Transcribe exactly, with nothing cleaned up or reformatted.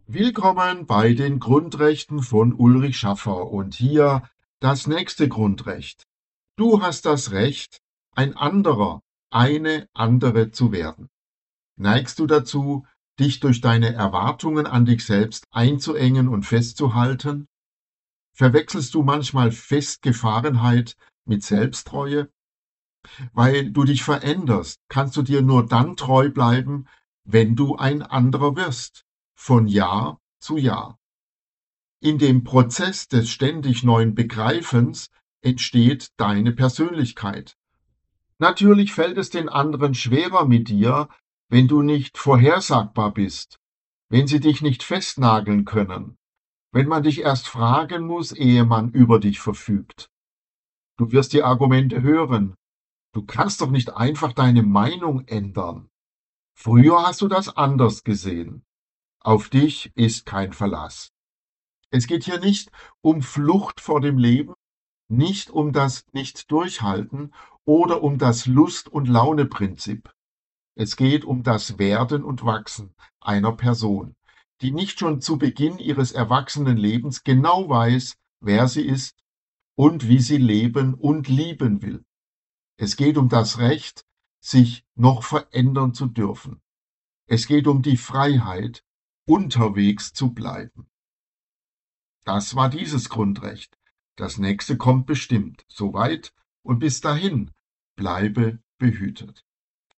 Willkommen bei den Grundrechten von Ulrich Schaffer und hier das nächste Grundrecht. Du hast das Recht, ein anderer, eine andere zu werden. Neigst du dazu, dich durch deine Erwartungen an dich selbst einzuengen und festzuhalten? Verwechselst du manchmal Festgefahrenheit mit Selbsttreue? Weil du dich veränderst, kannst du dir nur dann treu bleiben, wenn du ein anderer wirst, von Jahr zu Jahr. In dem Prozess des ständig neuen Begreifens entsteht deine Persönlichkeit. Natürlich fällt es den anderen schwerer mit dir, wenn du nicht vorhersagbar bist, wenn sie dich nicht festnageln können, wenn man dich erst fragen muss, ehe man über dich verfügt. Du wirst die Argumente hören. Du kannst doch nicht einfach deine Meinung ändern. Früher hast du das anders gesehen. Auf dich ist kein Verlass. Es geht hier nicht um Flucht vor dem Leben, nicht um das Nicht-Durchhalten oder um das Lust- und Laune-Prinzip. Es geht um das Werden und Wachsen einer Person, die nicht schon zu Beginn ihres Erwachsenenlebens genau weiß, wer sie ist und wie sie leben und lieben will. Es geht um das Recht, sich noch verändern zu dürfen. Es geht um die Freiheit, unterwegs zu bleiben. Das war dieses Grundrecht. Das nächste kommt bestimmt. Soweit und bis dahin bleibe behütet.